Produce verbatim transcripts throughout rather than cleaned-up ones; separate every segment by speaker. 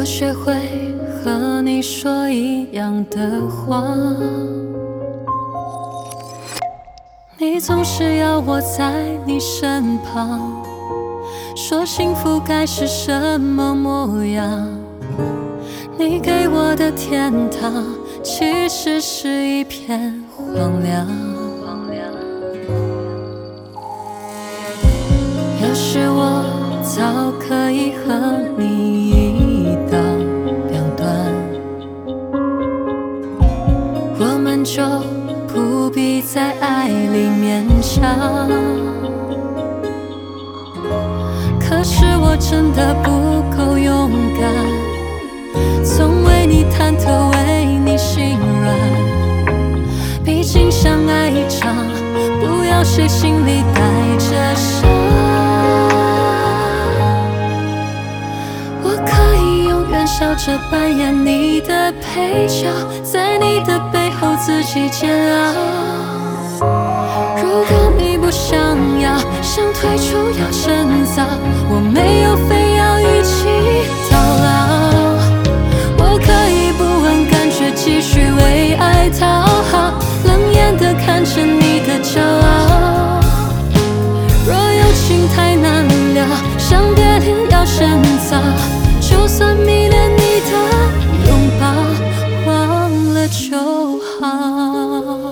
Speaker 1: 我学会和你说一样的话，你总是要我在你身旁，说幸福该是什么模样。你给我的天堂，其实是一片荒凉。要是我早可以和你一刀两断，我们就不必在爱里勉强。可是我真的不够勇敢，总为你忐忑，为你心软。毕竟相爱一场，不要谁心里带着伤。我可以永远笑着扮演你的配角，在你的背后自己煎熬。如果你不想要，想退出要趁早，我没有非要一起到老。我可以不问感觉，继续为爱讨好，冷眼地看着你的骄傲。若有情太难了，想别离要趁早，就算迷恋你的拥抱，忘了就好。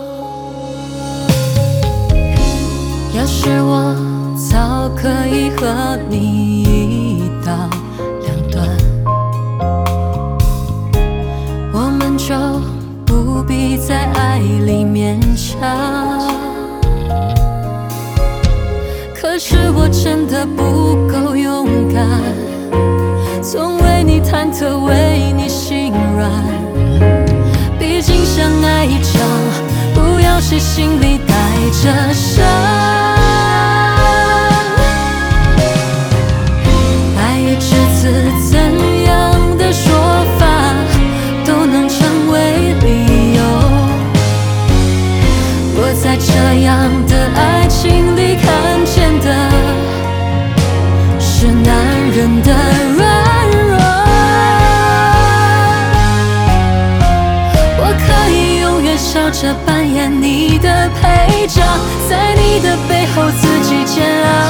Speaker 1: 要是我早可以和你一刀两断，我们就不必在爱里勉强。可是我真的不够勇敢，总为你忐忑，为你心软。毕竟相爱一场，不要谁心里带着伤。爱与赤子怎样的说法都能成为理由。我在这样的爱情里看见的是男人的软弱。我可以永远笑着扮演你的配角，在你的背后自己煎熬。